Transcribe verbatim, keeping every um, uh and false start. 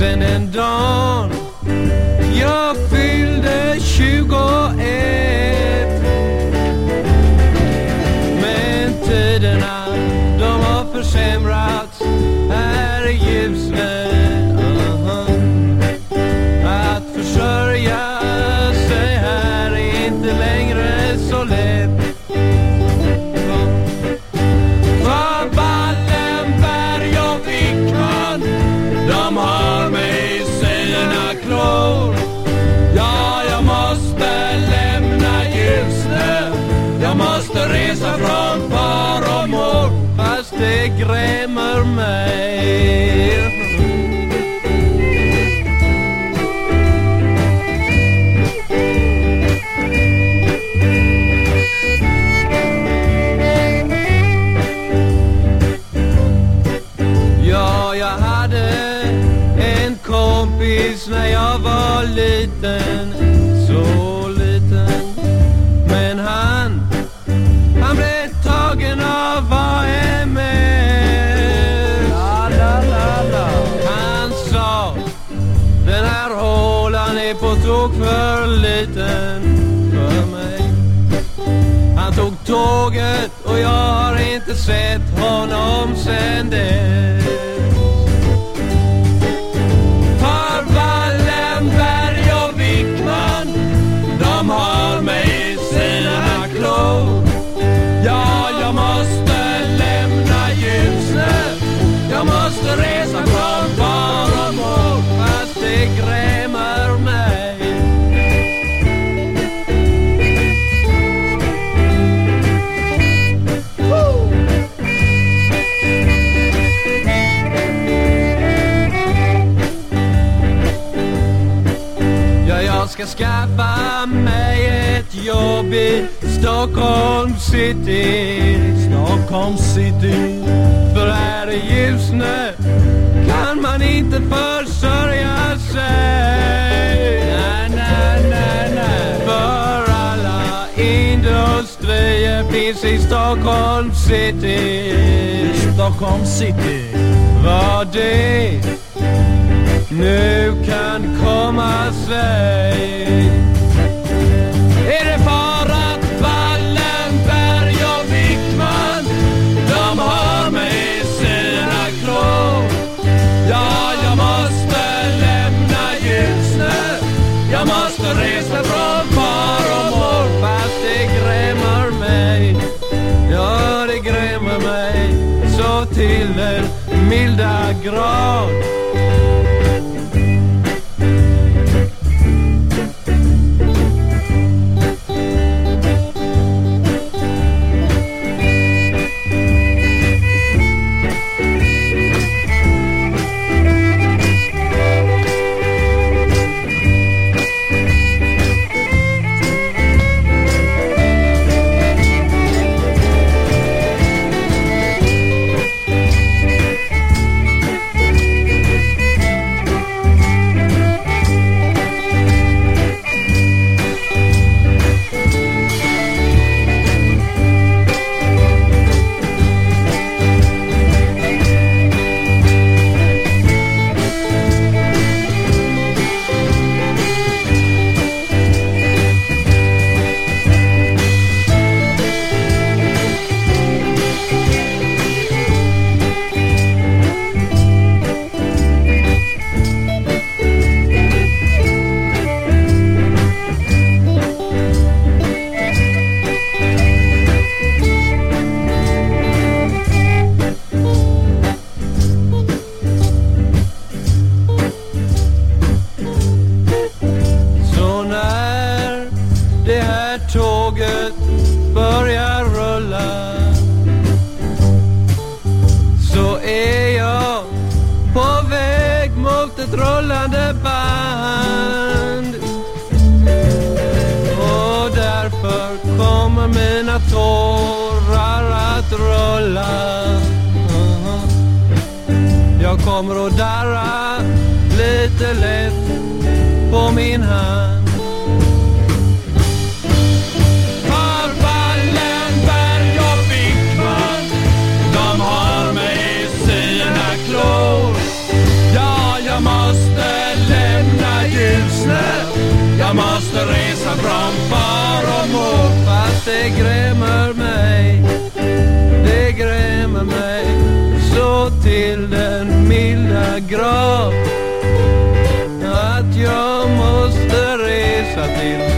sen den dagen jag fyllde tjugoett. Men tiderna, de har försämrats här i Ljusne. Uh-huh. Att försörja sig här är inte längre så lätt. För Wallenberg och Wickman, de har mig i sina klor. Ja, jag måste lämna Ljusne. Jag måste resa från far och mor, fast det grämer mig. Ja, jag hade en kompis när jag var liten, så liten. Men han, han blev tagen av A M S. La, la, la, la. Han sa, den här hålan är på tok för liten för mig. Han tog tåget och jag har inte sett honom sen dess. För Wallenberg och Wickman, de har mig i sina klor. Ja, jag måste lämna Ljusne. Jag måste resa från far och mor, fast det grämer mig. Jag ska skaffa mig ett jobb i Stockholm city. Stockholm city. För här i Ljusne kan man inte försörja sig. Nej, nej, nej, nej. För alla industrier finns i Stockholm city. Stockholm city. Vad det nu kan komma sig. Är det för att Wallenberg och Wickman, de har mig i sina klor? Ja, jag måste lämna Ljusne. Jag måste resa från far och mor, fast det grämer mig. Ja, det grämer mig så till den milda grad. Tåget börjar rulla, så är jag på väg mot ett rullande band. Och därför kommer mina tårar att rulla. Jag kommer att darra lite lätt på min hand. Ja, jag måste till den milda grad att jag måste resa till